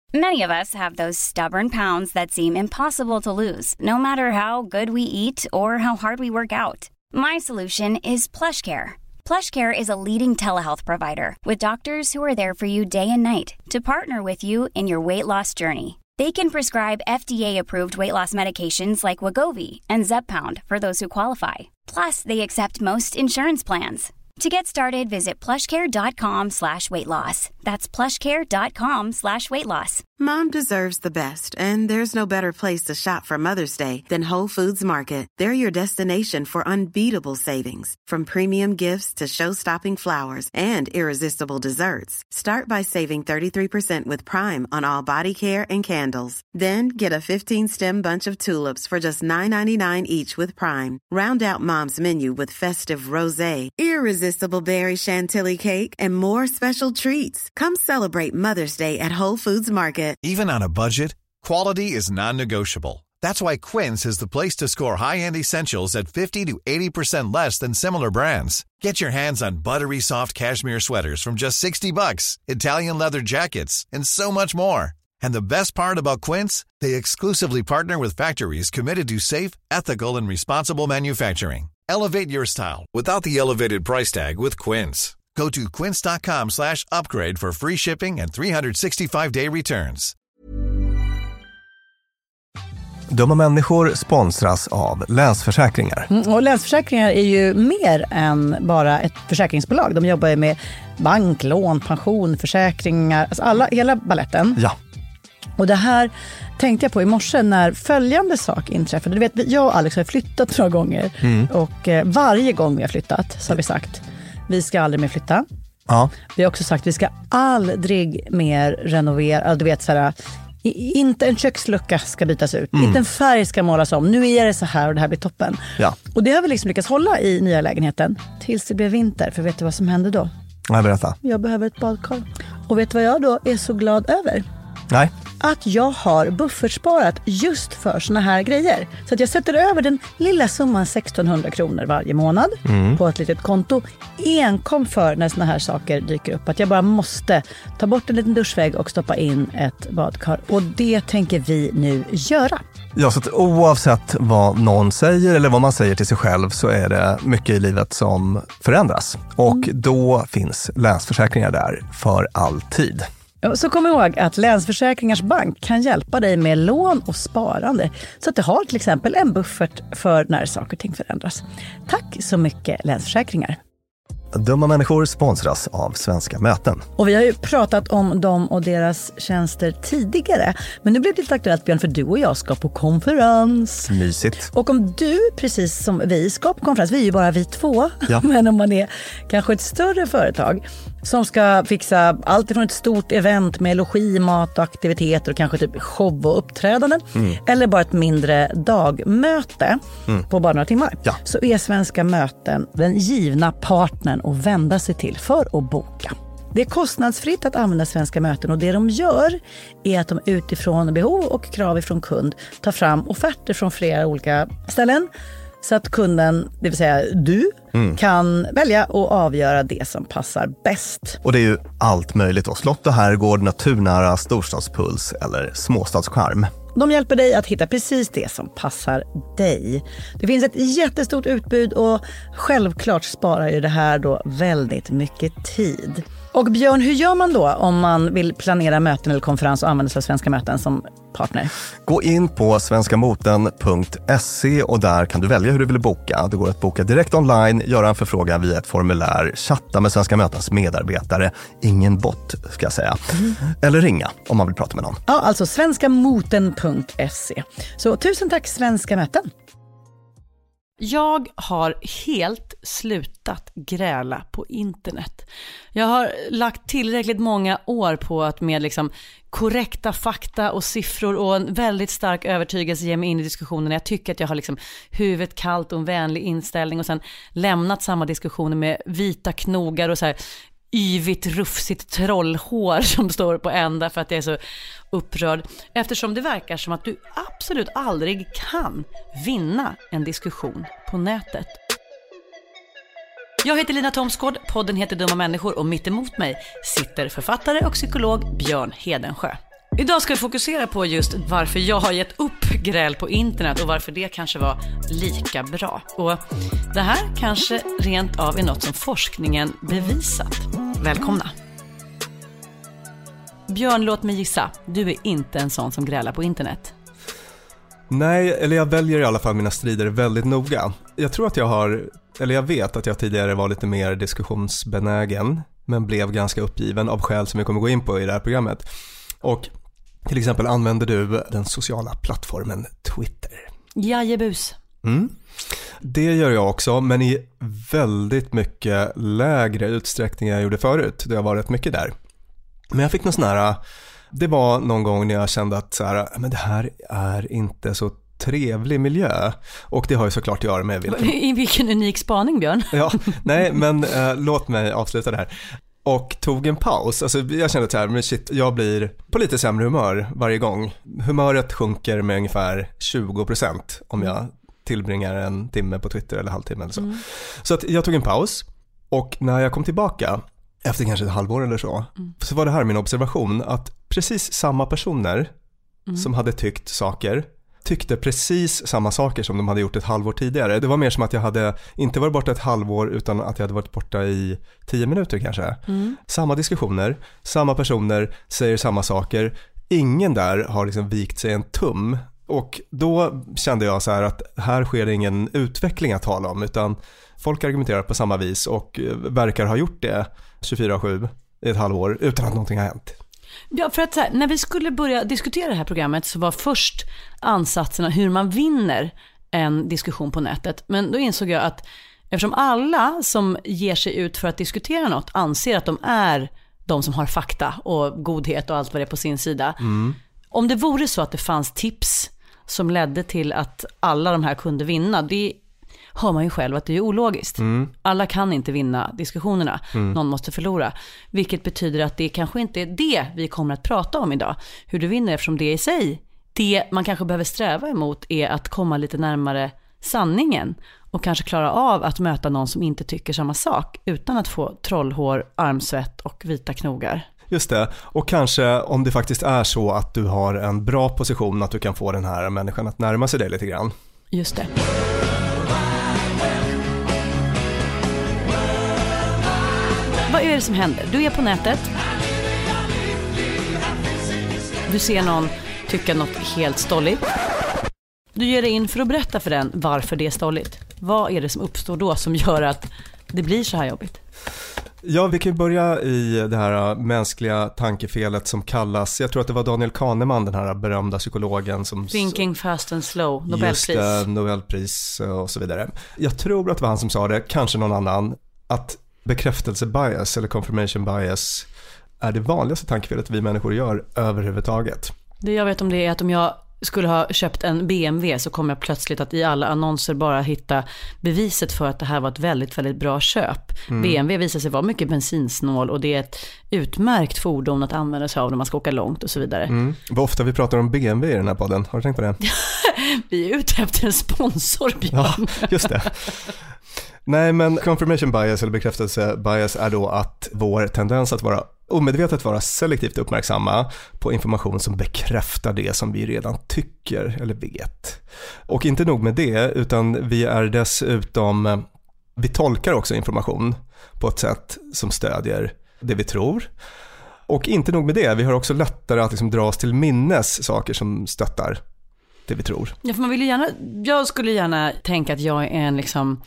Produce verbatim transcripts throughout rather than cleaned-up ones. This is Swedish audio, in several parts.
Many of us have those stubborn pounds that seem impossible to lose, no matter how good we eat or how hard we work out. My solution is PlushCare. PlushCare is a leading telehealth provider with doctors who are there for you day and night to partner with you in your weight loss journey. They can prescribe F D A-approved weight loss medications like Wegovy and Zepbound for those who qualify. Plus, they accept most insurance plans. To get started, visit plushcare.com slash weight loss. That's plushcare.com slash weight loss. Mom deserves the best, and there's no better place to shop for Mother's Day than Whole Foods Market. They're your destination for unbeatable savings, from premium gifts to show-stopping flowers and irresistible desserts. Start by saving thirty-three percent with Prime on all body care and candles. Then get a fifteen-stem bunch of tulips for just nine ninety-nine each with Prime. Round out Mom's menu with festive rosé, irresistible berry chantilly cake, and more special treats. Come celebrate Mother's Day at Whole Foods Market. Even on a budget, quality is non-negotiable. That's why Quince is the place to score high-end essentials at fifty to eighty percent less than similar brands. Get your hands on buttery soft cashmere sweaters from just sixty bucks, Italian leather jackets, and so much more. And the best part about Quince, they exclusively partner with factories committed to safe, ethical, and responsible manufacturing. Elevate your style without the elevated price tag with Quince. Go to quince.com slash upgrade for free shipping and three sixty-five day returns. Dumma människor sponsras av Länsförsäkringar. Mm, och Länsförsäkringar är ju mer än bara ett försäkringsbolag. De jobbar ju med bank, lån, pension, försäkringar, alltså alla, hela balletten. Ja. Och det här tänkte jag på i morse när följande sak inträffade. Du vet, jag och Alex har flyttat några gånger. Mm. Och eh, varje gång vi har flyttat så har vi sagt, vi ska aldrig mer flytta. Ja. Vi har också sagt, vi ska aldrig mer renovera. Du vet, så här, inte en kökslucka ska bytas ut. Mm. Inte en färg ska målas om. Nu är det så här och det här blir toppen. Ja. Och det har vi liksom lyckats hålla i nya lägenheten tills det blev vinter. För vet du vad som hände då? Jag berätta. Jag behöver ett badkar. Och vet du vad jag då är så glad över? Nej. Att jag har buffertsparat just för såna här grejer. Så att jag sätter över den lilla summan sextonhundra kronor varje månad mm. på ett litet konto. Enkom för när såna här saker dyker upp. Att jag bara måste ta bort en liten duschvägg och stoppa in ett badkar. Och det tänker vi nu göra. Ja, så att oavsett vad någon säger eller vad man säger till sig själv så är det mycket i livet som förändras. Och mm. då finns Länsförsäkringar där för alltid. Så kom ihåg att Länsförsäkringars bank kan hjälpa dig med lån och sparande så att du har till exempel en buffert för när saker och ting förändras. Tack så mycket Länsförsäkringar. Dumma människor sponsras av Svenska Möten. Och vi har ju pratat om dem och deras tjänster tidigare. Men nu blir det lite aktuellt, Björn, för du och jag ska på konferens. Mysigt. Och om du, precis som vi, ska på konferens, vi är ju bara vi två. Ja. Men om man är kanske ett större företag som ska fixa allt ifrån ett stort event med logi, mat och aktiviteter och kanske typ show och uppträdanden. Mm. Eller bara ett mindre dagmöte mm. på bara några timmar. Ja. Så är Svenska Möten den givna partnern att vända sig till för att boka. Det är kostnadsfritt att använda Svenska Möten och det de gör är att de utifrån behov och krav ifrån kund tar fram offerter från flera olika ställen så att kunden, det vill säga du, mm. kan välja och avgöra det som passar bäst. Och det är ju allt möjligt då. Slott och herrgård, naturnära, storstadspuls eller småstadscharm. De hjälper dig att hitta precis det som passar dig. Det finns ett jättestort utbud och självklart sparar ju det här då väldigt mycket tid. Och Björn, hur gör man då om man vill planera möten eller konferens och använda sig av Svenska Möten som partner? Gå in på svenskamoten punkt se och där kan du välja hur du vill boka. Det går att boka direkt online, göra en förfrågan via ett formulär, chatta med Svenska Mötens medarbetare, ingen bot ska jag säga, mm. eller ringa om man vill prata med någon. Ja, alltså svenskamoten punkt se. Så tusen tack Svenska Möten. Jag har helt slutat gräla på internet. Jag har lagt tillräckligt många år på att med liksom korrekta fakta och siffror och en väldigt stark övertygelse ge mig in i diskussionen. Jag tycker att jag har liksom huvudet kallt och en vänlig inställning och sen lämnat samma diskussioner med vita knogar och så här yvigt, rufsigt trollhår som står på ända för att jag är så upprörd. Eftersom det verkar som att du absolut aldrig kan vinna en diskussion på nätet. Jag heter Lina Thomsgård, podden heter Dumma människor och mitt emot mig sitter författare och psykolog Björn Hedensjö. Idag ska vi fokusera på just varför jag har gett upp gräl på internet och varför det kanske var lika bra. Och det här kanske rent av är något som forskningen bevisat. Välkomna! Björn, låt mig gissa. Du är inte en sån som grälar på internet. Nej, eller jag väljer i alla fall mina strider väldigt noga. Jag tror att jag har, eller jag vet att jag tidigare var lite mer diskussionsbenägen, men blev ganska uppgiven av skäl som vi kommer gå in på i det här programmet. Och till exempel använder du den sociala plattformen Twitter. Jajebus. Mm. Det gör jag också, men i väldigt mycket lägre utsträckning än jag gjorde förut. Det har varit mycket där. Men jag fick någon sån här, det var någon gång när jag kände att så här, men det här är inte så trevlig miljö. Och det har ju såklart att göra med vilken... I vilken unik spaning, Björn. Ja, nej, men äh, låt mig avsluta det här. Och tog en paus. Alltså jag kände så här, men shit, jag blir på lite sämre humör varje gång. Humöret sjunker med ungefär tjugo procent om jag tillbringar en timme på Twitter eller halvtimme eller så. Mm. Så att jag tog en paus, och när jag kom tillbaka efter kanske ett halvår eller så, mm. så var det här min observation att precis samma personer mm. som hade tyckt saker tyckte precis samma saker som de hade gjort ett halvår tidigare. Det var mer som att jag hade inte varit borta ett halvår utan att jag hade varit borta i tio minuter kanske. Mm. Samma diskussioner, samma personer säger samma saker. Ingen där har liksom vikt sig en tum. Och då kände jag så här att här sker ingen utveckling att tala om, utan folk argumenterar på samma vis och verkar ha gjort det tjugofyra sju i ett halvår utan att någonting har hänt. Ja, för att så här, när vi skulle börja diskutera det här programmet så var först ansatserna hur man vinner en diskussion på nätet. Men då insåg jag att eftersom alla som ger sig ut för att diskutera något anser att de är de som har fakta och godhet och allt vad det är på sin sida. Mm. Om det vore så att det fanns tips som ledde till att alla de här kunde vinna, det hör man ju själv att det är ologiskt. Mm. Alla kan inte vinna diskussionerna. Mm. Någon måste förlora. Vilket betyder att det kanske inte är det vi kommer att prata om idag. Hur du vinner, eftersom det i sig, det man kanske behöver sträva emot är att komma lite närmare sanningen och kanske klara av att möta någon som inte tycker samma sak utan att få trollhår, armsvett och vita knogar. Just det, och kanske om det faktiskt är så att du har en bra position att du kan få den här människan att närma sig dig lite grann. Just det. Vad är det som händer? Du är på nätet. Du ser någon tycka något helt stolligt. Du ger dig in för att berätta för den varför det är stolligt. Vad är det som uppstår då som gör att det blir så här jobbigt? Ja, vi kan börja i det här mänskliga tankefelet som kallas, jag tror att det var Daniel Kahneman, den här berömda psykologen som... Thinking fast and slow, Nobelpris. Just det, Nobelpris och så vidare. Jag tror att det var han som sa det, kanske någon annan, att bekräftelsebias eller confirmation bias är det vanligaste tankefelet vi människor gör överhuvudtaget. Det jag vet om det är att om jag skulle ha köpt en B M W så kommer jag plötsligt att i alla annonser bara hitta beviset för att det här var ett väldigt, väldigt bra köp. Mm. B M W visar sig vara mycket bensinsnål och det är ett utmärkt fordon att använda sig av när man ska åka långt och så vidare. Mm. Vad ofta vi pratar om B M W i den här podden, har du tänkt på det? Vi är ute efter en sponsor, Björn. Ja, just det. Nej, men confirmation bias eller bekräftelse bias är då att vår tendens att vara omedvetet vara selektivt uppmärksamma på information som bekräftar det som vi redan tycker eller vet. Och inte nog med det, utan vi är dessutom, vi tolkar också information på ett sätt som stödjer det vi tror. Och inte nog med det, vi har också lättare att liksom dra oss till minnes saker som stöttar det vi tror. Ja, för man vill ju gärna, jag skulle gärna tänka att jag är en liksom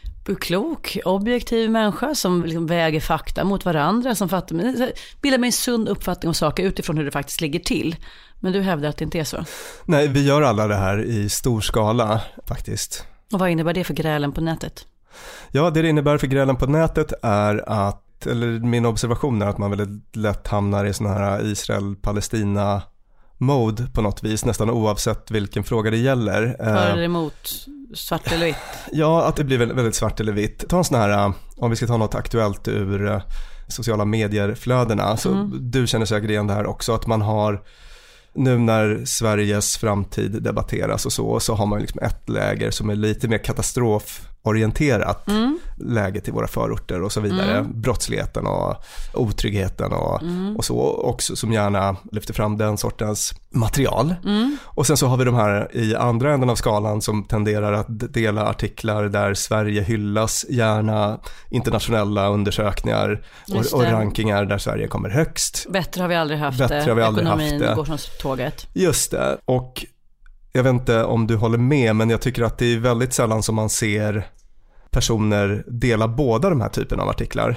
klok, objektiv människa som liksom väger fakta mot varandra, som fattar, bildar mig en sund uppfattning om saker utifrån hur det faktiskt ligger till. Men du hävdar att det inte är så. Nej, vi gör alla det här i stor skala faktiskt. Och vad innebär det för grälen på nätet? Ja, det det innebär för grälen på nätet är att, eller min observation är att man väldigt lätt hamnar i sån här Israel-Palestina mode på något vis, nästan oavsett vilken fråga det gäller. För eller emot svart eller vitt? Ja, att det blir väldigt svart eller vitt. Ta en sån här, om vi ska ta något aktuellt ur sociala medier-flödena, så mm. du känner säkert igen det här också, att man har, nu när Sveriges framtid debatteras och så, så har man liksom ett läger som är lite mer katastrof orienterat mm. läget i våra förorter och så vidare. Mm. Brottsligheten och otryggheten och, mm. och så också, som gärna lyfter fram den sortens material. Mm. Och sen så har vi de här i andra änden av skalan som tenderar att dela artiklar där Sverige hyllas, gärna internationella undersökningar och, och rankingar där Sverige kommer högst. Bättre har vi aldrig haft Bättre det. Har vi aldrig Ekonomin haft det. Går som tåget. Just det. Och jag vet inte om du håller med, men jag tycker att det är väldigt sällan som man ser personer dela båda de här typerna av artiklar.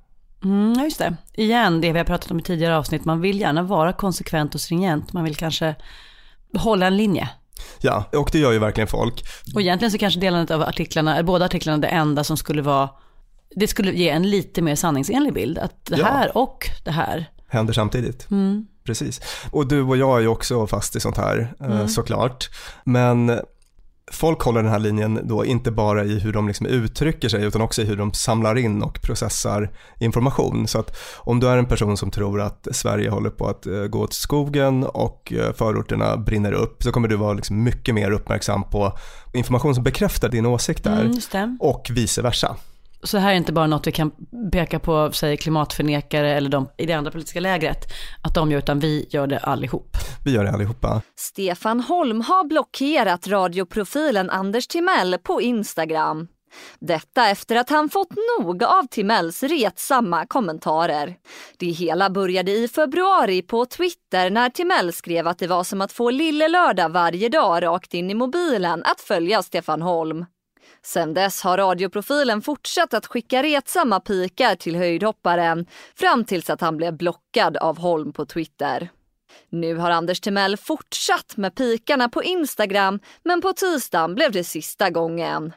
Mm, just det. Igen, det vi har pratat om i tidigare avsnitt. Man vill gärna vara konsekvent och stringent. Man vill kanske hålla en linje. Ja, och det gör ju verkligen folk. Och egentligen så kanske delandet av artiklarna, båda artiklarna, det enda som skulle vara, det skulle ge en lite mer sanningsenlig bild. Att det här ja. och det här händer samtidigt. Mm. Precis. Och du och jag är ju också fast i sånt här, mm. såklart. Men folk håller den här linjen då inte bara i hur de liksom uttrycker sig utan också i hur de samlar in och processar information. Så att om du är en person som tror att Sverige håller på att gå åt skogen och förorterna brinner upp, så kommer du vara liksom mycket mer uppmärksam på information som bekräftar din åsikt där mm, och vice versa. Så här är inte bara något vi kan peka på, säg klimatförnekare eller de i det andra politiska lägret, att de gör, utan vi gör det allihop. Vi gör det allihopa. Stefan Holm har blockerat radioprofilen Anders Timell på Instagram. Detta efter att han fått nog av Timells retsamma kommentarer. Det hela började i februari på Twitter när Timell skrev att det var som att få lille lördag varje dag rakt in i mobilen att följa Stefan Holm. Sen dess har radioprofilen fortsatt att skicka retsamma pikar till höjdhopparen fram tills att han blev blockad av Holm på Twitter. Nu har Anders Timell fortsatt med pikarna på Instagram, men på tisdagen blev det sista gången.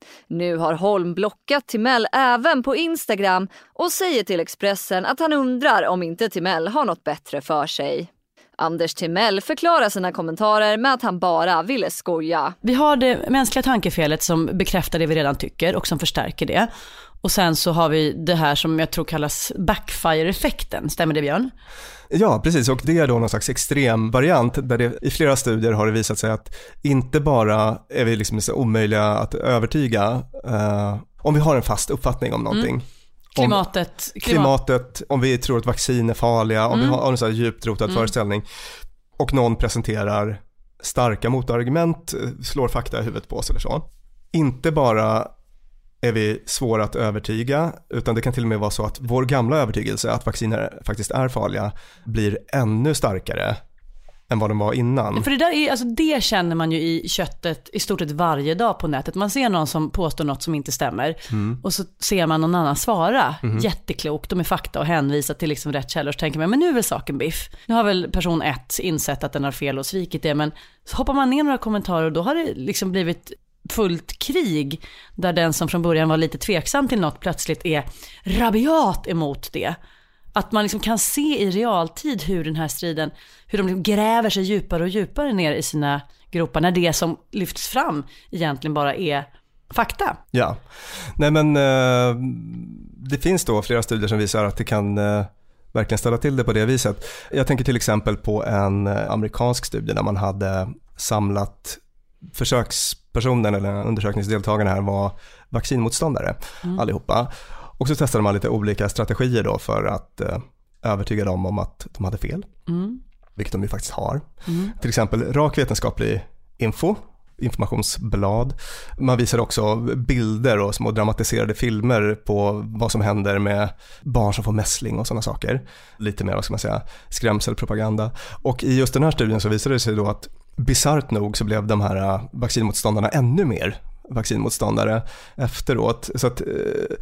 Nu har Holm blockat Timell även på Instagram och säger till Expressen att han undrar om inte Timell har något bättre för sig. Anders Timell förklarar sina kommentarer med att han bara ville skoja. Vi har det mänskliga tankefelet som bekräftar det vi redan tycker och som förstärker det. Och sen så har vi det här som jag tror kallas backfire-effekten. Stämmer det, Björn? Ja, precis. Och det är då någon slags extrem variant där det i flera studier har det visat sig att inte bara är vi liksom så omöjliga att övertyga uh, om vi har en fast uppfattning om någonting. Mm. Klimatet, om, klimatet, om vi tror att vaccin är farliga, om mm. vi har en så här djupt rotad mm. föreställning och någon presenterar starka motargument, slår fakta i huvudet på oss eller så. Inte bara är vi svåra att övertyga, utan det kan till och med vara så att vår gamla övertygelse att vacciner faktiskt är farliga blir ännu starkare än vad de var innan. För det där är, alltså det känner man ju i köttet i stort sett varje dag på nätet. Man ser någon som påstår något som inte stämmer mm. och så ser man någon annan svara mm. jätteklokt och med fakta och hänvisa till liksom rätt källor. Så tänker man, men nu är väl saken biff. Nu har väl person ett insett att den har fel och svikit det, men så hoppar man ner några kommentarer och då har det liksom blivit fullt krig där den som från början var lite tveksam till något plötsligt är rabiat emot det. Att man liksom kan se i realtid hur den här striden, hur de liksom gräver sig djupare och djupare ner i sina gropar när det som lyfts fram egentligen bara är fakta. Ja, nej men eh, det finns då flera studier som visar att det kan eh, verkligen ställa till det på det viset. Jag tänker till exempel på en eh, amerikansk studie där man hade samlat försökspersonen eller undersökningsdeltagarna här var vaccinmotståndare mm. allihopa. Och så testade man lite olika strategier då för att eh, övertyga dem om att de hade fel. Mm. Vilket de ju faktiskt har. Mm. Till exempel rak vetenskaplig info, informationsblad. Man visar också bilder och små dramatiserade filmer på vad som händer med barn som får mässling och sådana saker. Lite mer, vad ska man säga, skrämselpropaganda. Och i just den här studien så visade det sig då att bisarrt nog så blev de här vaccinmotståndarna ännu mer vaccinmotståndare efteråt. Så att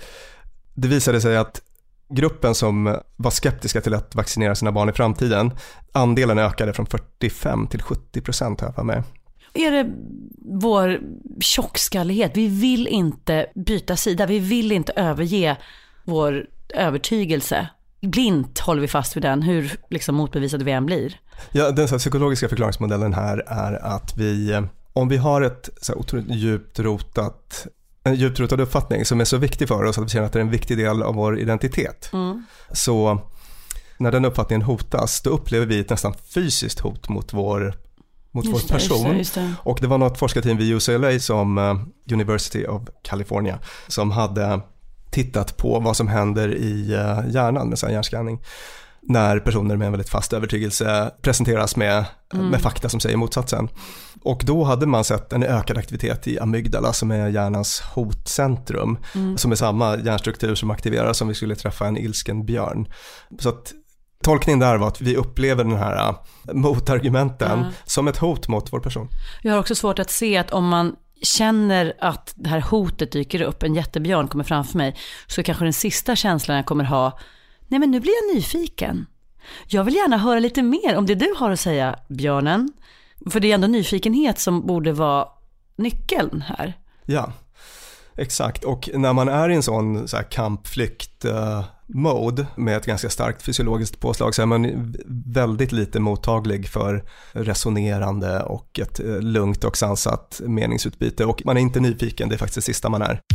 det visade sig att gruppen som var skeptiska till att vaccinera sina barn i framtiden, andelen ökade från fyrtiofem till sjuttio procent här för mig. Är det vår tjockskallighet? Vi vill inte byta sida, vi vill inte överge vår övertygelse. Blint håller vi fast vid den, hur liksom motbevisade vi än blir. Ja, den så här, psykologiska förklaringsmodellen här är att vi, om vi har ett så här, otroligt djupt rotat en djupt rotad uppfattning som är så viktig för oss att vi känner att det är en viktig del av vår identitet. Mm. Så när den uppfattningen hotas, då upplever vi ett nästan fysiskt hot mot vår mot just vår person. Just det, just det. Och det var något forskarteam vid U C L A som uh, University of California som hade tittat på vad som händer i uh, hjärnan med sån hjärnskanning när personer med en väldigt fast övertygelse presenteras med, mm. med fakta som säger motsatsen. Och då hade man sett en ökad aktivitet i amygdala som är hjärnans hotcentrum, mm. som är samma hjärnstruktur som aktiveras om vi skulle träffa en ilsken björn. Så att tolkningen där var att vi upplever den här motargumenten mm. som ett hot mot vår person. Jag har också svårt att se att om man känner att det här hotet dyker upp, en jättebjörn kommer framför mig, så kanske den sista känslan jag kommer ha, nej men nu blir jag nyfiken. Jag vill gärna höra lite mer om det du har att säga, björnen. För det är ändå nyfikenhet som borde vara nyckeln här. Ja, exakt. Och när man är i en sån så här kampflykt uh, mode med ett ganska starkt fysiologiskt påslag så är man väldigt lite mottaglig för resonerande och ett uh, lugnt och sansat meningsutbyte. Och man är inte nyfiken, det är faktiskt det sista man är.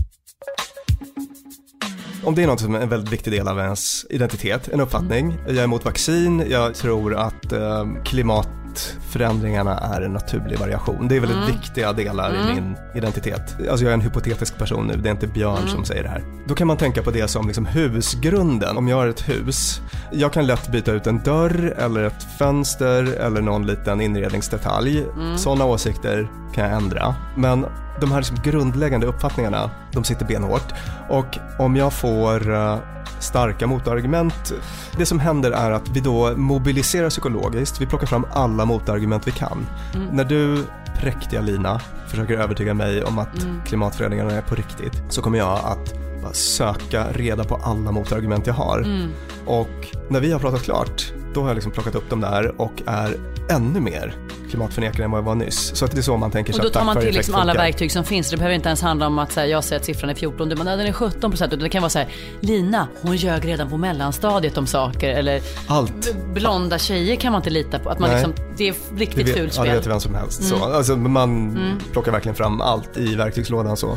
Om det är något som är en väldigt viktig del av ens identitet, en uppfattning. Jag är emot vaccin, jag tror att eh, klimatförändringarna är en naturlig variation. Det är väldigt mm. viktiga delar mm. i min identitet. Alltså jag är en hypotetisk person nu, det är inte Björn mm. som säger det här. Då kan man tänka på det som liksom husgrunden. Om jag har ett hus, jag kan lätt byta ut en dörr eller ett fönster eller någon liten inredningsdetalj. Mm. Sådana åsikter kan jag ändra. Men de här liksom grundläggande uppfattningarna, de sitter benhårt. Och om jag får uh, starka motargument, det som händer är att vi då mobiliserar psykologiskt. Vi plockar fram alla motargument vi kan. Mm. När du, präktiga Lina, försöker övertyga mig om att mm. klimatförändringarna är på riktigt, så kommer jag att bara söka reda på alla motargument jag har. Mm. Och när vi har pratat klart, då har jag liksom plockat upp dem där och är ännu mer klimatförnekare än vad jag var nyss. Så att det är så man tänker. Och då tar man till liksom alla verktyg som finns. Det behöver inte ens handla om att så här, jag säger att siffran är fjorton, du, men den är sjutton procent. Det kan vara så här, Lina, hon ljög redan på mellanstadiet om saker. Eller allt. Blonda tjejer kan man inte lita på. Att man liksom, det är riktigt det fult spel. Ja, det vet vem som helst. Mm. Så, alltså, man mm. plockar verkligen fram allt i verktygslådan så.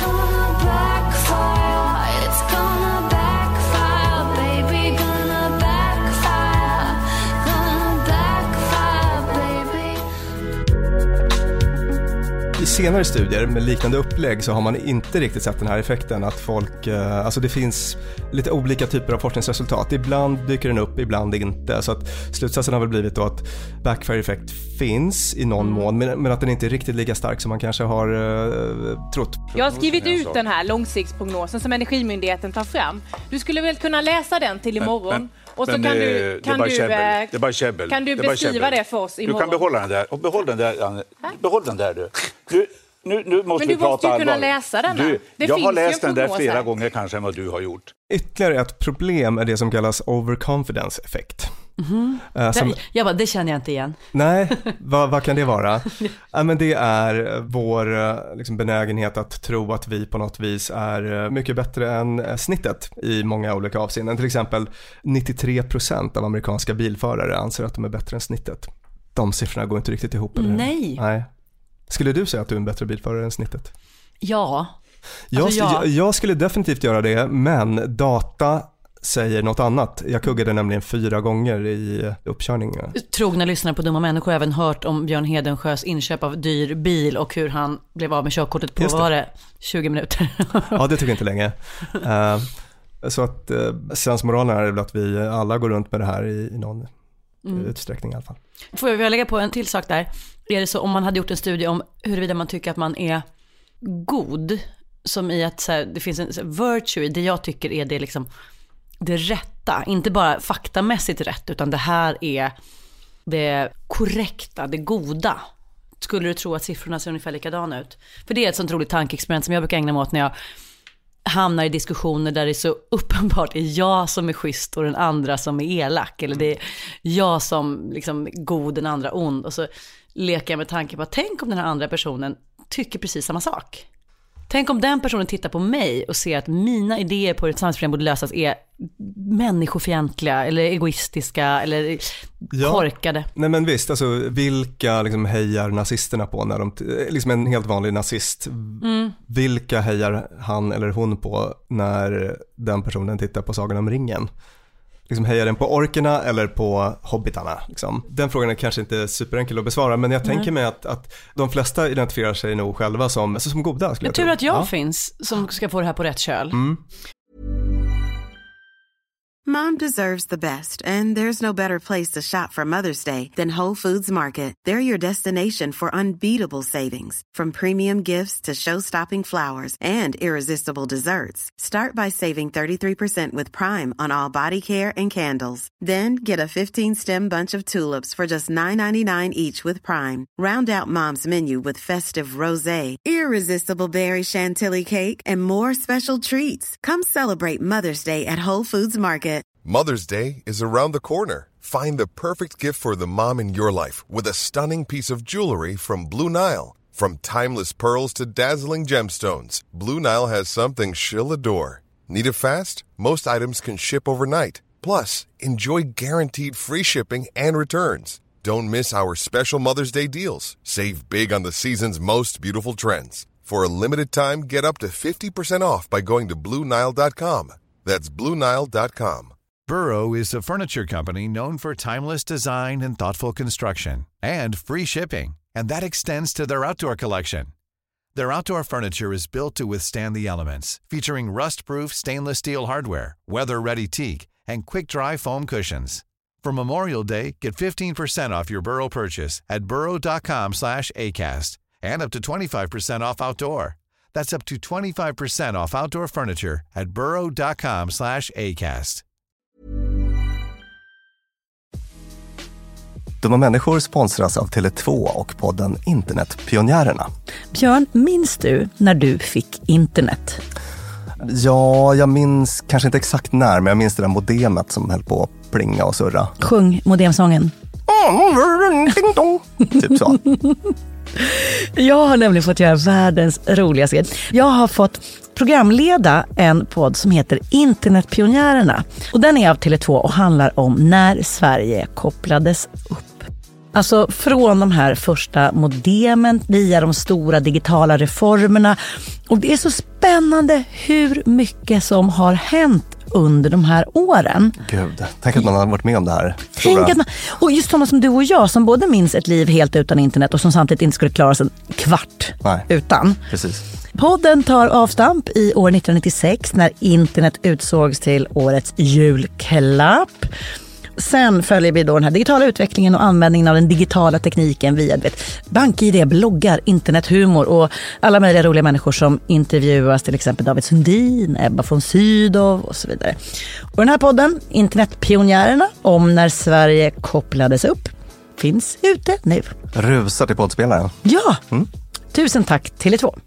I senare studier med liknande upplägg så har man inte riktigt sett den här effekten att folk, alltså det finns lite olika typer av forskningsresultat. Ibland dyker den upp, ibland inte. Så att slutsatsen har väl blivit då att backfire-effekt finns i någon mån, men, men att den inte är riktigt lika stark som man kanske har uh, trott. Jag har skrivit ut den här långsiktsprognosen som Energimyndigheten tar fram. Du skulle väl kunna läsa den till imorgon? Men, men. Och så men, kan du, kan du, det är bara käbbel. Kan du det beskriva det för oss imorgon? Du kan behålla den där. Och behåll den där, Anne. Behåll den där du. Nu, nu, nu måste men vi prata allvar. Men du måste ju kunna läsa den där. Det jag har läst den där flera här. gånger kanske än vad du har gjort. Ytterligare ett problem är det som kallas overconfidence-effekt. Mm-hmm. Uh, som, jag bara, det känner jag inte igen. Nej, vad, vad kan det vara? ja, men det är vår liksom, benägenhet att tro att vi på något vis är mycket bättre än snittet i många olika avseenden. Till exempel nittiotre procent av amerikanska bilförare anser att de är bättre än snittet. De siffrorna går inte riktigt ihop. Eller? Nej. Nej. Skulle du säga att du är en bättre bilförare än snittet? Ja. Jag, alltså, ja. jag, jag skulle definitivt göra det, men data säger något annat. Jag kuggade nämligen fyra gånger i uppkörningen. Trogna lyssnare på Dumma människor har även hört om Björn Hedensjös inköp av dyr bil och hur han blev av med körkortet på, vad var det, tjugo minuter? Ja, det tog inte länge. Uh, så att uh, sensmoralen är att vi alla går runt med det här i, i någon mm. utsträckning i alla fall. Får jag lägga på en till sak där? Är det så om man hade gjort en studie om huruvida man tycker att man är god, som i att så här, det finns en så här, virtue, det jag tycker är det liksom det rätta, inte bara faktamässigt rätt, utan det här är det korrekta, det goda. Skulle du tro att siffrorna ser ungefär likadana ut? För det är ett sånt roligt tankeexperiment som jag brukar ägna mig åt när jag hamnar i diskussioner där det är så uppenbart är jag som är schysst och den andra som är elak, eller det är jag som liksom god, den andra ond, och så leker jag med tanken på att tänk om den här andra personen tycker precis samma sak. Tänk om den personen tittar på mig och ser att mina idéer på hur ett samhällsproblem borde lösas är människofientliga eller egoistiska eller ja, korkade. Nej men visst, alltså vilka liksom hejar nazisterna på när de, liksom en helt vanlig nazist, mm. vilka hejar han eller hon på när den personen tittar på Sagan om ringen? Liksom hejar den på orkerna eller på hobbitarna? Liksom. Den frågan är kanske inte superenkel att besvara, men jag mm. tänker mig att, att de flesta identifierar sig nog själva som, alltså som goda. Jag tror att jag ja. finns som ska få det här på rätt köl. Mm. Mom deserves the best, and there's no better place to shop for Mother's Day than Whole Foods Market. They're your destination for unbeatable savings, from premium gifts to show-stopping flowers and irresistible desserts. Start by saving thirty-three percent with Prime on all body care and candles. Then get a fifteen-stem bunch of tulips for just nine ninety-nine each with Prime. Round out Mom's menu with festive rosé, irresistible berry chantilly cake, and more special treats. Come celebrate Mother's Day at Whole Foods Market. Mother's Day is around the corner. Find the perfect gift for the mom in your life with a stunning piece of jewelry from Blue Nile. From timeless pearls to dazzling gemstones, Blue Nile has something she'll adore. Need it fast? Most items can ship overnight. Plus, enjoy guaranteed free shipping and returns. Don't miss our special Mother's Day deals. Save big on the season's most beautiful trends. For a limited time, get up to fifty percent off by going to Blue Nile dot com. That's Blue Nile dot com. Burrow is a furniture company known for timeless design and thoughtful construction, and free shipping, and that extends to their outdoor collection. Their outdoor furniture is built to withstand the elements, featuring rust-proof stainless steel hardware, weather-ready teak, and quick-dry foam cushions. For Memorial Day, get fifteen percent off your Burrow purchase at burrow dot com slash acast, and up to twenty-five percent off outdoor. That's up to twenty-five percent off outdoor furniture at burrow dot com slash acast. Dumma människor sponsras av Tele två och podden Internetpionjärerna. Björn, minns du när du fick internet? Ja, jag minns kanske inte exakt när, men jag minns det där modemet som höll på att plinga och surra. Sjung modemsången. Typ så. Jag har nämligen fått göra världens roligaste. Jag har fått programleda en podd som heter Internetpionjärerna. Och den är av Tele två och handlar om när Sverige kopplades upp. Alltså från de här första modemen via de stora digitala reformerna. Och det är så spännande hur mycket som har hänt under de här åren. Gud, tänk att man har varit med om det här. Tänk att man, och just sådana som du och jag som både minns ett liv helt utan internet och som samtidigt inte skulle klara sig en kvart Nej. utan. Precis. Podden tar avstamp i år nittonhundranittiosex när internet utsågs till årets julklapp. Sen följer vi då den här digitala utvecklingen och användningen av den digitala tekniken via bank-id, bloggar, internethumor och alla möjliga roliga människor som intervjuas, till exempel David Sundin, Ebba von Sydow och så vidare. Och den här podden, Internetpionjärerna, om när Sverige kopplades upp, finns ute nu. Rusar till poddspelaren. Ja, mm. Tusen tack Tele två.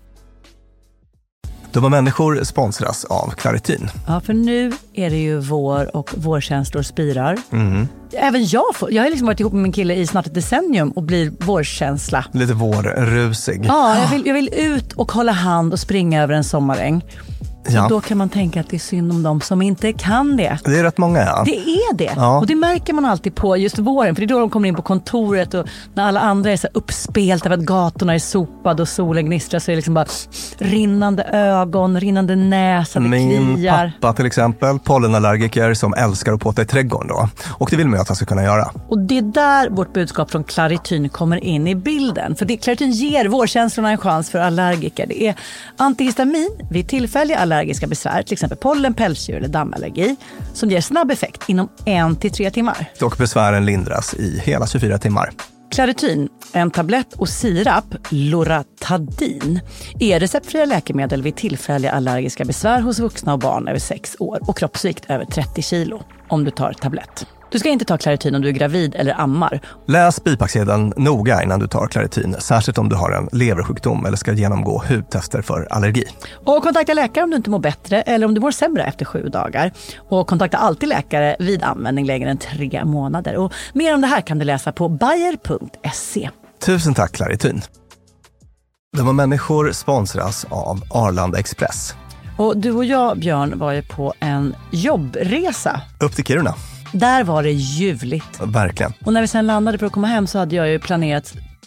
Dumma människor sponsras av Claritin. Ja, för nu är det ju vår och vårkänslor spirar. Mm. Även jag får, jag har liksom varit ihop med min kille i snart ett decennium och blir vårkänsla. Lite vårrusig. Ja, jag vill, jag vill ut och hålla hand och springa över en sommaräng. Ja. Då kan man tänka att det är synd om dem som inte kan det. Det är rätt många, ja. Det är det. Ja. Och det märker man alltid på just våren. För det är då de kommer in på kontoret och när alla andra är så uppspelt av att gatorna är sopade och solen gnistrar så är det liksom bara rinnande ögon, rinnande näsa, det Min kliar. pappa till exempel, pollenallergiker som älskar att påta i trädgården då. Och det vill man ju att han ska kunna göra. Och det är där vårt budskap från Claritin kommer in i bilden. För det, Claritin ger vårkänslorna en chans för allergiker. Det är antihistamin vid tillfälliga allergiska besvär, till exempel pollen, pälsdjur eller dammallergi, som ger snabb effekt inom en till tre timmar. Och besvären lindras i hela tjugofyra timmar. Claritin, en tablett och sirap, Loratadin, är receptfria läkemedel vid tillfälliga allergiska besvär hos vuxna och barn över sex år och kroppsvikt över trettio kilo om du tar tablett. Du ska inte ta Claritin om du är gravid eller ammar. Läs bipacksedeln noga innan du tar Claritin, särskilt om du har en leversjukdom eller ska genomgå hudtester för allergi. Och kontakta läkare om du inte mår bättre eller om du mår sämre efter sju dagar. Och kontakta alltid läkare vid användning längre än tre månader. Och mer om det här kan du läsa på bayer punkt se. Tusen tack Claritin. De här människor sponsras av Arlanda Express. Och du och jag, Björn, var ju på en jobbresa. Upp till Kiruna. Där var det ljuvligt. Verkligen. Och när vi sen landade för att komma hem så hade jag ju planerat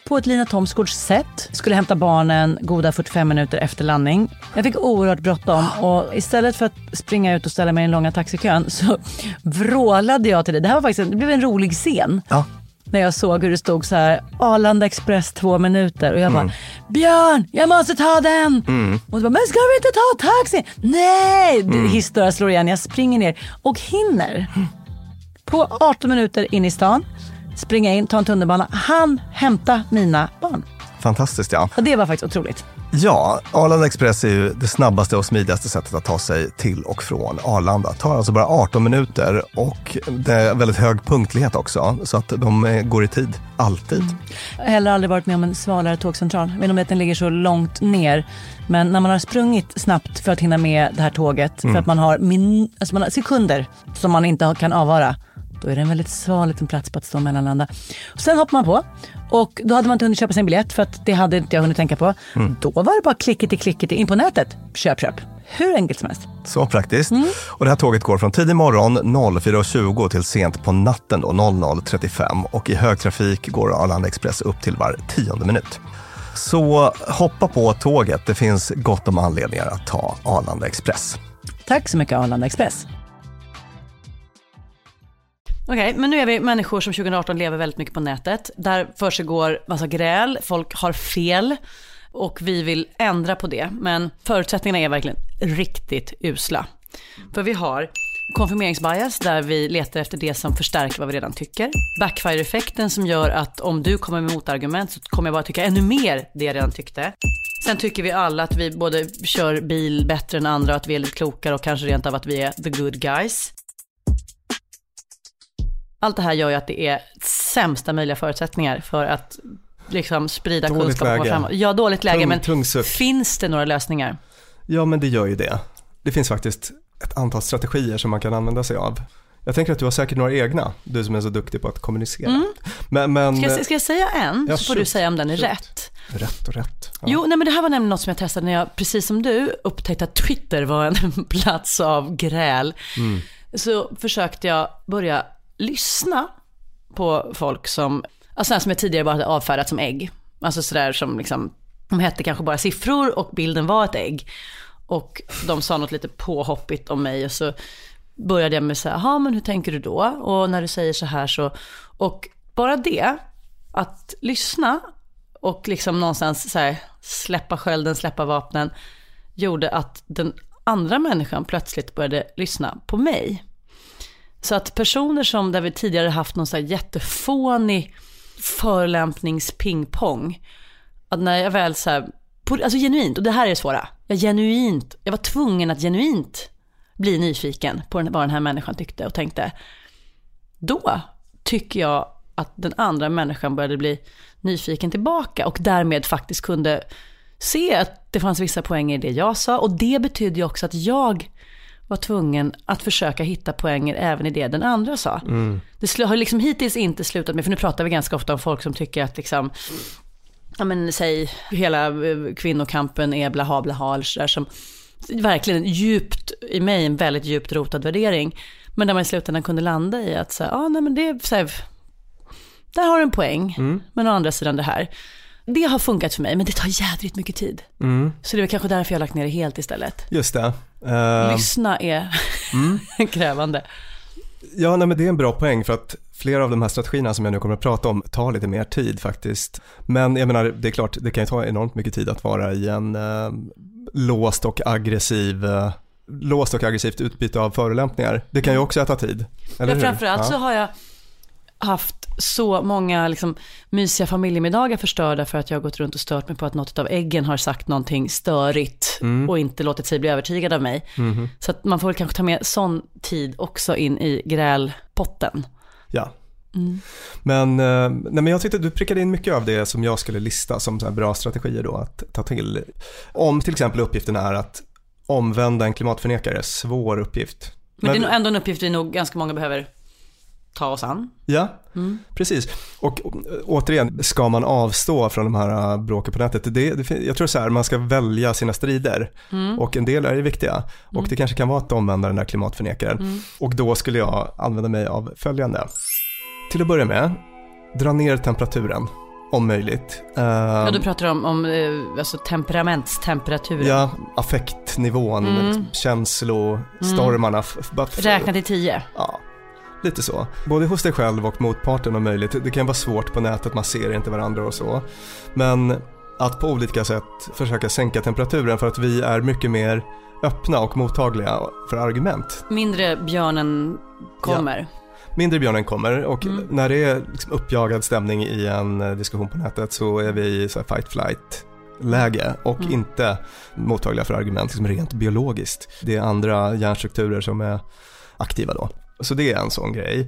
på ett Lina Thomsgårds sätt. Skulle hämta barnen goda fyrtiofem minuter efter landning. Jag fick oerhört bråttom och istället för att springa ut och ställa mig i den långa taxikön så vrålade jag till det. Det här var faktiskt en, det blev en rolig scen. Ja. När jag såg hur det stod så här Arlanda Express två minuter och jag bara mm. Björn, jag måste ta den. Mm. Och så bara, men ska vi inte ta taxi? Nej, mm. Historia slår igen. Jag springer ner och hinner på arton minuter in i stan springa in, ta en tunnelbana, han hämta mina barn. Fantastiskt, ja. Och det var faktiskt otroligt. Ja, Arlanda Express är ju det snabbaste och smidigaste sättet att ta sig till och från Arlanda. Det tar alltså bara arton minuter och det är väldigt hög punktlighet också. Så att de går i tid, alltid. Mm. Jag har heller aldrig varit med om en svalare tågcentral. Jag vet inte om den ligger så långt ner. Men när man har sprungit snabbt för att hinna med det här tåget. Mm. För att man har, min, alltså man har sekunder som man inte kan avvara. Då är det en väldigt sval liten plats på att stå mellanlanda. Och sen hoppar man på. Och då hade man inte hunnit köpa sin biljett för att det hade inte jag hunnit tänka på. Mm. Då var det bara klicket i klicket in på nätet. Köp, köp. Hur enkelt som helst. Så praktiskt. Mm. Och det här tåget går från tidig morgon fyra tjugo till sent på natten då noll noll trettiofem. Och i högtrafik går Arlanda Express upp till var tionde minut. Så hoppa på tåget. Det finns gott om anledningar att ta Arlanda Express. Tack så mycket Arlanda Express. Okej, okay, men nu är vi människor som tjugo arton lever väldigt mycket på nätet. Där försiggår massa gräl, folk har fel och vi vill ändra på det. Men förutsättningarna är verkligen riktigt usla. För vi har konfirmeringsbias där vi letar efter det som förstärker vad vi redan tycker. Backfire-effekten som gör att om du kommer med motargument så kommer jag bara tycka ännu mer det jag redan tyckte. Sen tycker vi alla att vi både kör bil bättre än andra och att vi är lite klokare och kanske rent av att vi är the good guys. Allt det här gör ju att det är sämsta möjliga förutsättningar för att liksom sprida dåligt kunskap och framåt. Ja, dåligt läge, tung, men tung finns det några lösningar? Ja, men det gör ju det. Det finns faktiskt ett antal strategier som man kan använda sig av. Jag tänker att du har säkert några egna, du som är så duktig på att kommunicera. Mm. Men, men, ska, jag, ska jag säga en, ja, så får shoot, du säga om den är shoot. rätt. Rätt och rätt. Ja. Jo, nej, men det här var nämligen något som jag testade när jag, precis som du, upptäckte att Twitter var en plats av gräl. Mm. Så försökte jag börja lyssna på folk som, alltså som jag tidigare bara hade avfärdat som ägg. Alltså sådär som liksom, de hette kanske bara siffror och bilden var ett ägg. Och de sa något lite påhoppigt om mig och så började jag med så här, ja men hur tänker du då? Och när du säger så här så, och bara det, att lyssna och liksom någonstans så här, släppa skölden, släppa vapnen, gjorde att den andra människan plötsligt började lyssna på mig. Så att personer som där vi tidigare haft någon så här jättefånig förolämpningspingpong, att när jag väl så här, alltså genuint, och det här är det svåra, jag genuint, jag var tvungen att genuint bli nyfiken på vad den här människan tyckte och tänkte, då tycker jag att den andra människan började bli nyfiken tillbaka och därmed faktiskt kunde se att det fanns vissa poänger i det jag sa, och det betydde ju också att jag var tvungen att försöka hitta poänger även i det den andra sa. Mm. Det har liksom hittills inte slutat med, för nu pratar vi ganska ofta om folk som tycker att liksom, ja men säg hela kvinnokampen är blaha blaha eller sådär, som verkligen djupt i mig en väldigt djupt rotad värdering, men där man i slutändan kunde landa i att säga, ja nej men det är så här, där har du en poäng, mm. men å andra sidan det här, det har funkat för mig, men det tar jädrigt mycket tid. Mm. Så det är kanske därför jag har lagt ner det helt istället. Just det. Uh... Lyssna är mm. krävande. Ja, nej, men det är en bra poäng, för att flera av de här strategierna som jag nu kommer att prata om tar lite mer tid faktiskt. Men jag menar, det är klart, det kan ju ta enormt mycket tid att vara i en uh, låst och aggressiv uh, låst och aggressivt utbyte av förolämpningar. Det kan ju också äta tid. Eller ja, framförallt ja. så har jag haft så många liksom mysiga familjemiddagar förstörda för att jag har gått runt och stört mig på att något av äggen har sagt någonting störigt mm. och inte låtit sig bli övertygad av mig. Mm. Så att man får väl kanske ta med sån tid också in i grälpotten. Ja. Mm. Men, nej, men jag tyckte att du prickade in mycket av det som jag skulle lista som så här bra strategier då att ta till. Om till exempel uppgiften är att omvända en klimatförnekare, svår uppgift. Men, men det är nog ändå en uppgift vi nog ganska många behöver ta oss an. Ja, mm. precis. Och återigen, ska man avstå från de här bråken på nätet? Det, det, jag tror så här, man ska välja sina strider. Mm. Och en del är viktiga. Mm. Och det kanske kan vara att omvända den där klimatförnekaren. Mm. Och då skulle jag använda mig av följande. Till att börja med, dra ner temperaturen. om möjligt. Uh, ja, du pratar om, om alltså temperamentstemperaturen. Ja, affektnivån, mm. känslostormarna. Mm. F- Räkna till tio. Ja, lite så. Både hos dig själv och motparten om möjligt. Det kan vara svårt på nätet, man ser inte varandra och så. Men att på olika sätt försöka sänka temperaturen för att vi är mycket mer öppna och mottagliga för argument. Mindre björnen kommer. Ja. Mindre björnen kommer och mm. när det är liksom uppjagad stämning i en diskussion på nätet så är vi i så här fight-flight-läge och mm. inte mottagliga för argument liksom rent biologiskt. Det är andra hjärnstrukturer som är aktiva då. Så det är en sån grej.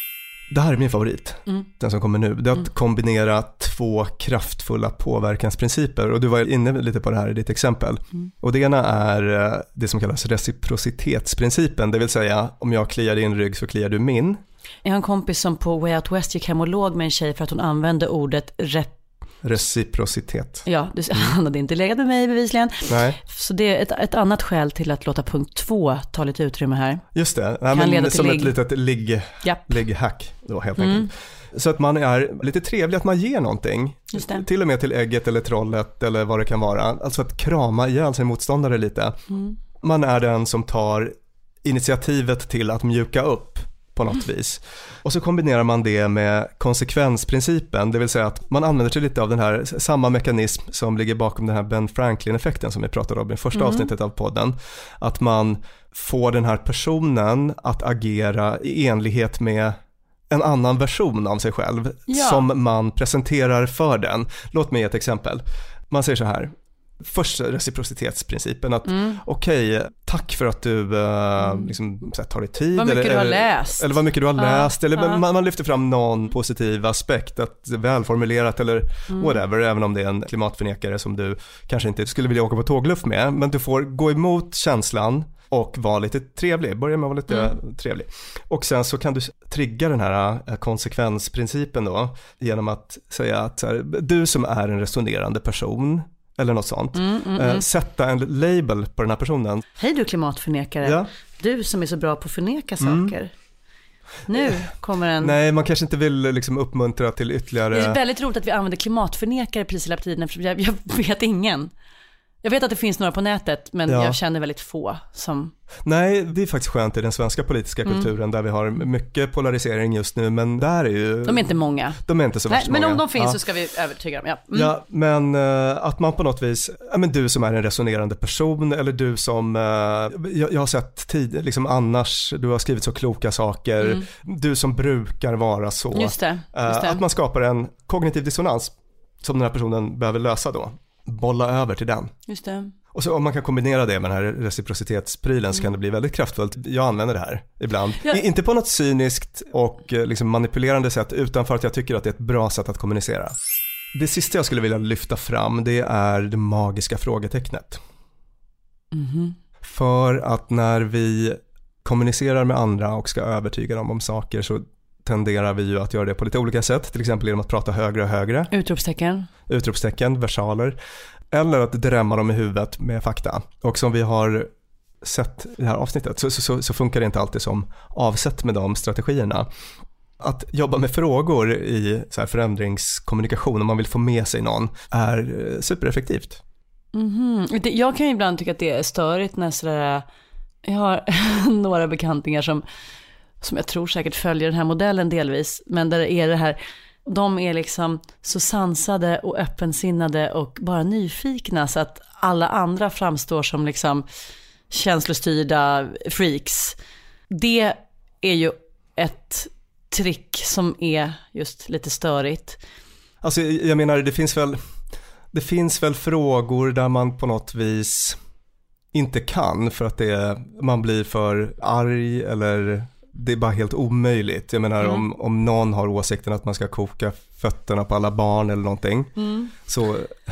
Det här är min favorit, mm. den som kommer nu. Det är att mm. kombinera två kraftfulla påverkansprinciper. Och du var inne lite på det här i ditt exempel. Mm. Och det ena är det som kallas reciprocitetsprincipen. Det vill säga, om jag kliar din rygg så kliar du min. Jag har en kompis som på Way Out West gick hem och låg med en tjej för att hon använde ordet rep- reciprocitet. Ja, du, han hade inte legat med mig bevisligen. Nej. Så det är ett, ett annat skäl till att låta punkt två ta lite utrymme här. Just det, Nej, men leda som ligg. Ett litet ligg, ligghack då helt mm. enkelt. Så att man är lite trevlig, att man ger någonting. Just det. Till och med till ägget eller trollet eller vad det kan vara. Alltså att krama ihjäl sin motståndare lite. Mm. Man är den som tar initiativet till att mjuka upp på något vis. Och så kombinerar man det med konsekvensprincipen, det vill säga att man använder sig lite av den här samma mekanism som ligger bakom den här Ben Franklin-effekten som vi pratade om i första mm. avsnittet av podden. Att man får den här personen att agera i enlighet med en annan version av sig själv ja. som man presenterar för den. Låt mig ge ett exempel. Man säger så här. Först reciprocitetsprincipen att mm. okej, okay, tack för att du uh, liksom, så här, tar dig tid. Vad mycket eller, du har läst. Eller vad mycket du har ja, läst. Eller ja. man, man lyfter fram någon positiv aspekt, att välformulerat eller mm. whatever, även om det är en klimatförnekare som du kanske inte skulle vilja åka på tågluft med. Men du får gå emot känslan och vara lite trevlig. Börja med att vara lite mm. trevlig. Och sen så kan du trigga den här konsekvensprincipen då genom att säga att så här, du som är en resonerande person eller något sånt. Mm, mm, mm. Sätta en label på den här personen. Hej du klimatförnekare. Ja. Du som är så bra på att förneka mm. saker. Nu kommer en... Nej, man kanske inte vill liksom uppmuntra till ytterligare... Det är väldigt roligt att vi använder klimatförnekare precis hela tiden. Eftersom jag, jag vet ingen. Jag vet att det finns några på nätet, men ja. jag känner väldigt få som... Nej, det är faktiskt skönt i den svenska politiska kulturen mm. där vi har mycket polarisering just nu, men där är ju... De är inte många. De är inte så Nej, men många. Men om de finns ja. så ska vi övertyga dem, ja. Mm. Ja, men uh, att man på något vis, ja men du som är en resonerande person, eller du som, uh, jag, jag har sett tid, liksom annars, du har skrivit så kloka saker, mm. du som brukar vara så. Just det, just det. Uh, att man skapar en kognitiv dissonans som den här personen behöver lösa då. Bolla över till den. Just det. Och så om man kan kombinera det med den här reciprocitetsprylen mm. så kan det bli väldigt kraftfullt. Jag använder det här ibland. Ja. Inte på något cyniskt och liksom manipulerande sätt, utan för att jag tycker att det är ett bra sätt att kommunicera. Det sista jag skulle vilja lyfta fram, det är det magiska frågetecknet. Mm-hmm. För att när vi kommunicerar med andra och ska övertyga dem om saker så tenderar vi ju att göra det på lite olika sätt. Till exempel genom att prata högre och högre. Utropstecken. Utropstecken, versaler. Eller att drämma dem i huvudet med fakta. Och som vi har sett i det här avsnittet så, så, så funkar det inte alltid som avsett med de strategierna. Att jobba med frågor i så här förändringskommunikation om man vill få med sig någon är supereffektivt. Mm-hmm. Jag kan ju ibland tycka att det är störigt när sådär, jag har några bekantingar som som jag tror säkert följer den här modellen delvis, men där är det här, de är liksom så sansade och öppensinnade och bara nyfikna så att alla andra framstår som liksom känslostyrda freaks. Det är ju ett trick som är just lite störigt. Alltså jag menar, det finns väl det finns väl frågor där man på något vis inte kan för att det är, man blir för arg eller det är bara helt omöjligt. Jag menar mm. om, om någon har åsikten att man ska koka fötterna på alla barn eller någonting mm. så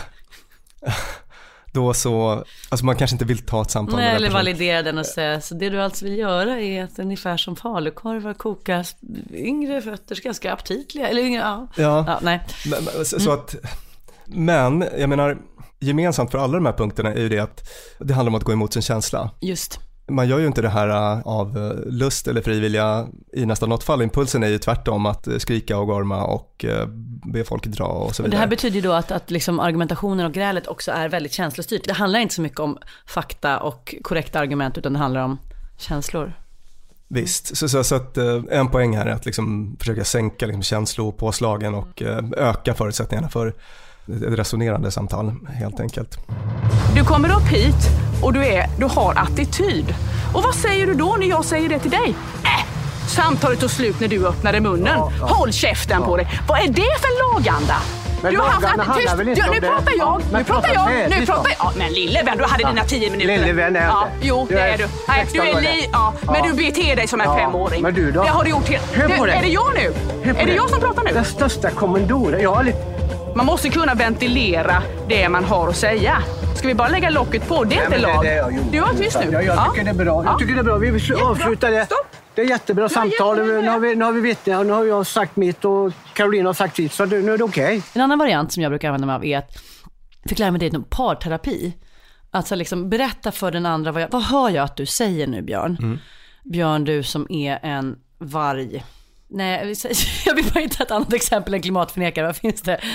då så, alltså man kanske inte vill ta ett samtal Nej, med eller validera den och säga, så det du alltså vill göra är att ungefär som falukorvar koka yngre fötter ganska aptitliga eller yngre, ja. Ja, ja nej. Men, så, så att, men jag menar gemensamt för alla de här punkterna är ju det att det handlar om att gå emot sin känsla. Just. Man gör ju inte det här av lust eller frivilliga i nästan något fall. Impulsen är ju tvärtom att skrika och gorma och be folk dra och så vidare. Men det här betyder ju då att, att liksom argumentationen och grälet också är väldigt känslostyrt. Det handlar inte så mycket om fakta och korrekta argument, utan det handlar om känslor. Visst, så, så, så att en poäng här är att liksom försöka sänka liksom känslopåslagen och öka förutsättningarna för ett resonerande samtal helt enkelt. Du kommer upp hit och du, är, du har attityd. Och vad säger du då när jag säger det till dig? Äh, samtalet tog slut när du öppnade munnen. Ja, ja. Håll käften ja. på dig. Vad är det för laganda? Men du har haft attityd. Du, nu pratar jag. Nu pratar jag. Nu pratar jag. Ja, men lille vän, du hade ja. dina tio minuter. Lille vän är jag ja, inte. Jo, det är du. Nej, du är li, ja, ja. Men du beter dig som en ja. femåring. Men du då? Det har du gjort helt. Hör på du, det. Är det jag nu? Är det jag som pratar nu? Den största kommandoren. Jag har lite... Man måste kunna ventilera det man har att säga. Ska vi bara lägga locket på? Det är inte lag. Det, det, du var tyst nu. Ja, jag tycker ja. det är bra. Jag tycker det är bra. Vi vill avsluta det. Stopp. Det är jättebra ja, samtal. Jättebra. Nu har vi, nu har vi vittne. Nu har jag sagt mitt och Carolina har sagt sitt. Så nu är det okej. Okay. En annan variant som jag brukar använda mig av är att förklara med dig om parterapi. Alltså liksom berätta för den andra. Vad, jag, vad hör jag att du säger nu, Björn? Mm. Björn, du som är en varg. Nej, jag vill bara hitta ett annat exempel än klimatförnekare. Vad finns det?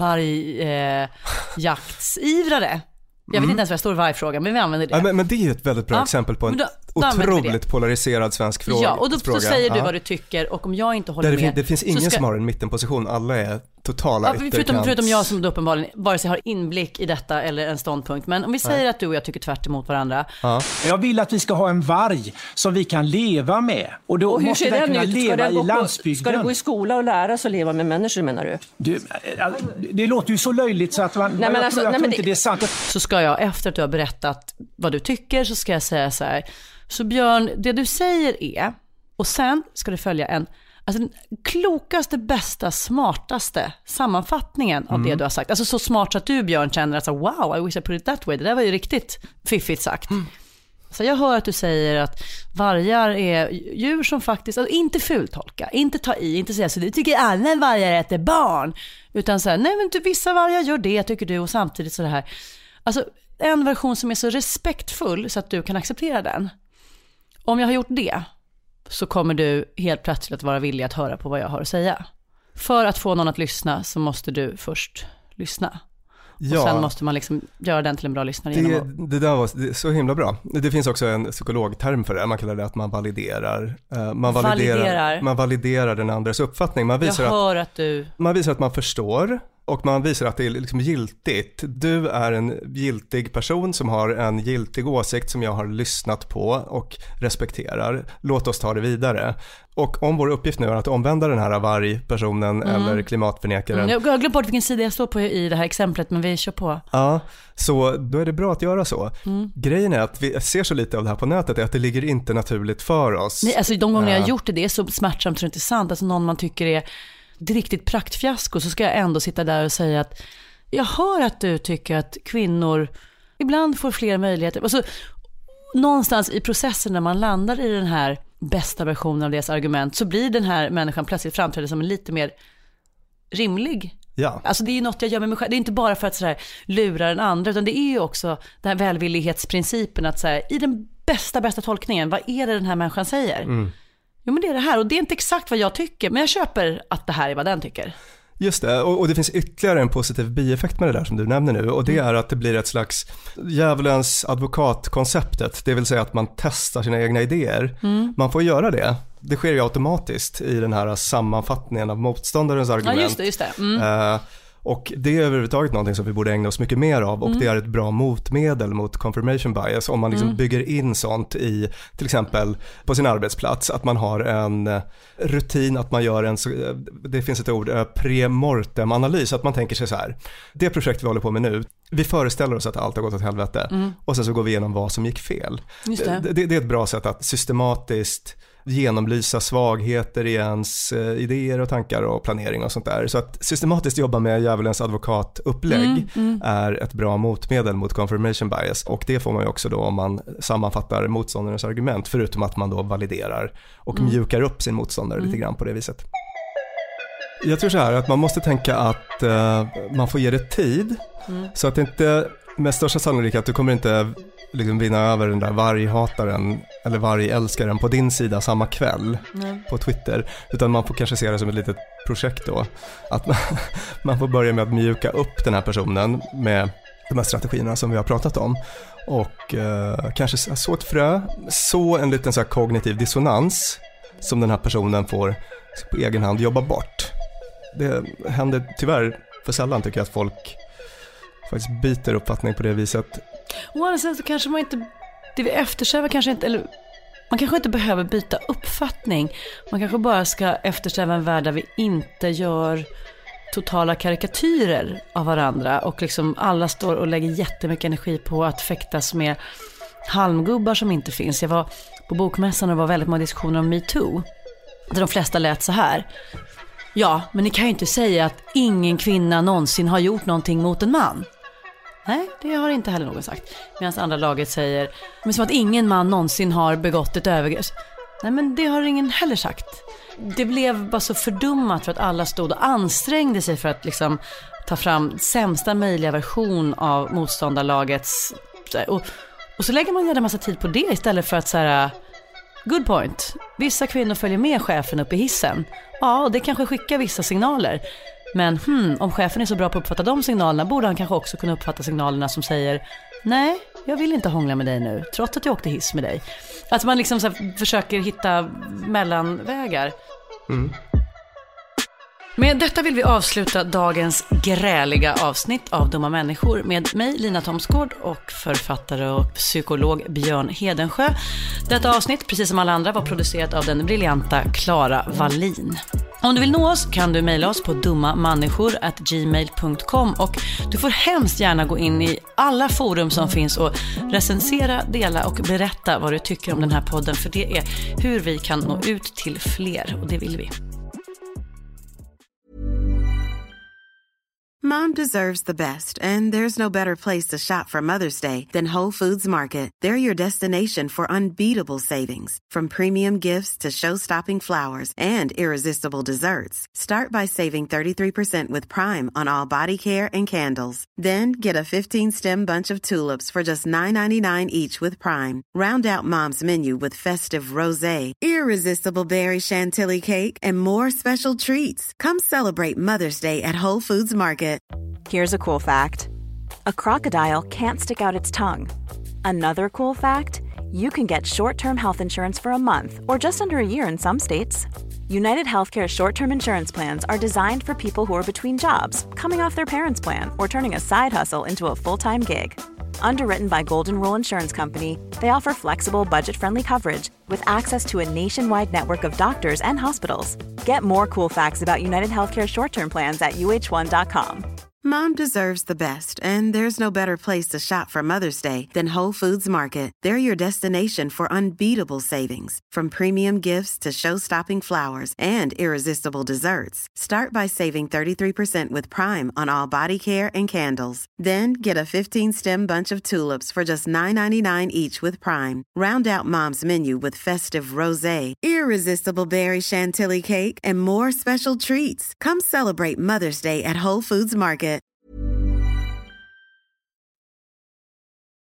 Vargjaktsivrare. Jag vet inte ens vad jag står i vargfrågan, men vi använder det. Ja, men, men det är ju ett väldigt bra ja, exempel på en då, då otroligt polariserad svensk fråga. Ja, och då, då säger du ja. vad du tycker, och om jag inte håller det med... Fin, det finns ingen ska... som har en mittenposition, alla är totala ja, förutom, förutom jag som då uppenbarligen vare sig har inblick i detta eller en ståndpunkt. Men om vi säger Nej. att du och jag tycker tvärt emot varandra. Ja. Jag vill att vi ska ha en varg som vi kan leva med. Och då och hur måste vi kunna leva i landsbygden. Ska du gå i skola och lära sig att leva med människor, menar du? du det låter ju så löjligt så att man... Nej, men jag alltså, tror, jag nej, tror inte det... det är sant. Så ska jag, efter att du har berättat vad du tycker, så ska jag säga så här. Så Björn, det du säger är... Och sen ska det följa en... Alltså den klokaste, bästa, smartaste sammanfattningen av mm. det du har sagt. Alltså så smart så att du, Björn, känner att så, wow, I wish I put it that way. Det där var ju riktigt fiffigt sagt. Mm. Så jag hör att du säger att vargar är djur som faktiskt, alltså inte fultolka, inte ta i, inte säga så du tycker alla vargar äter barn. Utan så här, nej men du, vissa vargar gör det, tycker du, och samtidigt så det här. Alltså en version som är så respektfull så att du kan acceptera den. Om jag har gjort det, så kommer du helt plötsligt att vara villig att höra på vad jag har att säga. För att få någon att lyssna så måste du först lyssna. Ja, och sen måste man liksom göra den till en bra lyssnare. Det, genom att... det där var det är så himla bra. Det finns också en psykologterm för det. Man kallar det att man validerar. Man validerar, validerar. Man validerar den andras uppfattning. Man visar jag hör att, att du... Man visar att man förstår. Och man visar att det är liksom giltigt. Du är en giltig person som har en giltig åsikt som jag har lyssnat på och respekterar. Låt oss ta det vidare. Och om vår uppgift nu är att omvända den här vargpersonen mm. eller klimatförnekaren. Mm, jag har glömt bort vilken sida jag står på i det här exemplet, men vi kör på. Ja, så då är det bra att göra så. Mm. Grejen är att vi ser så lite av det här på nätet är att det ligger inte naturligt för oss. Nej, alltså de gånger jag har gjort det, det är så smärtsamt så det är inte sant. Alltså någon man tycker är det är riktigt praktfiasko, så ska jag ändå sitta där och säga att jag hör att du tycker att kvinnor ibland får fler möjligheter. Alltså, någonstans i processen när man landar i den här bästa versionen av deras argument, så blir den här människan plötsligt framträdd som en lite mer rimlig. Ja. Alltså det är ju något jag gör med mig själv. Det är inte bara för att så här, lura den andra, utan det är ju också den här välvillighetsprincipen att så här, i den bästa, bästa tolkningen, vad är det den här människan säger? Mm. Jo, men det är det här, och det är inte exakt vad jag tycker, men jag köper att det här är vad den tycker. Just det, och, och det finns ytterligare en positiv bieffekt med det där som du nämner nu, och det är att det blir ett slags djävulens advokatkonceptet, det vill säga att man testar sina egna idéer. Mm. Man får göra det. Det sker ju automatiskt i den här sammanfattningen av motståndarens argument. Ja, just det, just det. Mm. Uh, Och det är överhuvudtaget någonting som vi borde ägna oss mycket mer av, och mm. det är ett bra motmedel mot confirmation bias om man liksom mm. bygger in sånt i till exempel på sin arbetsplats, att man har en rutin, att man gör en, det finns ett ord, premortem-analys, att man tänker sig så här, det projekt vi håller på med nu, vi föreställer oss att allt har gått åt helvete mm. och sen så går vi igenom vad som gick fel. Just det. Det, det är ett bra sätt att systematiskt genomlysa svagheter i ens eh, idéer och tankar och planering och sånt där. Så att systematiskt jobba med djävulens advokatupplägg mm, mm. är ett bra motmedel mot confirmation bias, och det får man ju också då om man sammanfattar motståndarens argument, förutom att man då validerar och mm. mjukar upp sin motståndare mm. lite grann på det viset. Jag tror så här att man måste tänka att uh, man får ge det tid mm. så att det inte med största sannolikhet du kommer inte liksom vinna över den där varghataren eller vargälskaren på din sida samma kväll. Nej. På Twitter, utan man får kanske se det som ett litet projekt då, att man, man får börja med att mjuka upp den här personen med de här strategierna som vi har pratat om och eh, kanske så ett frö, så en liten så här kognitiv dissonans som den här personen får på egen hand jobba bort. Det händer tyvärr för sällan, tycker jag, att folk faktiskt byter uppfattning på det viset. Å andra sidan så kanske man inte, det vi eftersträvar kanske inte, eller man kanske inte behöver byta uppfattning. Man kanske bara ska eftersträva en värld där vi inte gör totala karikatyrer av varandra och liksom alla står och lägger jättemycket energi på att fäktas med halmgubbar som inte finns. Jag var på bokmässan och det var väldigt många diskussioner om MeToo, där de flesta lät så här: ja, men ni kan ju inte säga att ingen kvinna någonsin har gjort någonting mot en man. Nej, det har inte heller någon sagt. Medan andra laget säger, men som att ingen man någonsin har begått ett övergrepp. Nej, men det har ingen heller sagt. Det blev bara så fördummat för att alla stod och ansträngde sig för att liksom ta fram sämsta möjliga version av motståndarlagets. Och, och så lägger man gärna massa tid på det istället för att så här, good point. Vissa kvinnor följer med chefen upp i hissen. Ja, och det kanske skickar vissa signaler. Men hmm, om chefen är så bra på att uppfatta de signalerna, borde han kanske också kunna uppfatta signalerna som säger: nej, jag vill inte hångla med dig nu, trots att jag åkte hiss med dig. Att man liksom så här försöker hitta mellanvägar. Mm. Med detta vill vi avsluta dagens gräliga avsnitt av Dumma människor med mig, Lina Thomsgård, och författare och psykolog Björn Hedensjö. Detta avsnitt, precis som alla andra, var producerat av den briljanta Clara Wallin. Om du vill nå oss kan du mejla oss på dummamänniskor at gmail punkt com, och du får hemskt gärna gå in i alla forum som finns och recensera, dela och berätta vad du tycker om den här podden, för det är hur vi kan nå ut till fler, och det vill vi. Mom deserves the best, and there's no better place to shop for Mother's Day than Whole Foods Market. They're your destination for unbeatable savings, from premium gifts to show-stopping flowers and irresistible desserts. Start by saving thirty-three percent with Prime on all body care and candles. Then get a fifteen-stem bunch of tulips for just nine ninety-nine each with Prime. Round out Mom's menu with festive rosé, irresistible berry chantilly cake, and more special treats. Come celebrate Mother's Day at Whole Foods Market. Here's a cool fact. A crocodile can't stick out its tongue. Another cool fact, you can get short-term health insurance for a month or just under a year in some states. United Healthcare short-term insurance plans are designed for people who are between jobs, coming off their parents' plan, or turning a side hustle into a full-time gig. Underwritten by Golden Rule Insurance Company, they offer flexible, budget-friendly coverage with access to a nationwide network of doctors and hospitals. Get more cool facts about United Healthcare short-term plans at U H one dot com. Mom deserves the best, and there's no better place to shop for Mother's Day than Whole Foods Market. They're your destination for unbeatable savings, from premium gifts to show-stopping flowers and irresistible desserts. Start by saving thirty-three percent with Prime on all body care and candles. Then get a fifteen-stem bunch of tulips for just nine ninety-nine each with Prime. Round out Mom's menu with festive rosé, irresistible berry chantilly cake, and more special treats. Come celebrate Mother's Day at Whole Foods Market.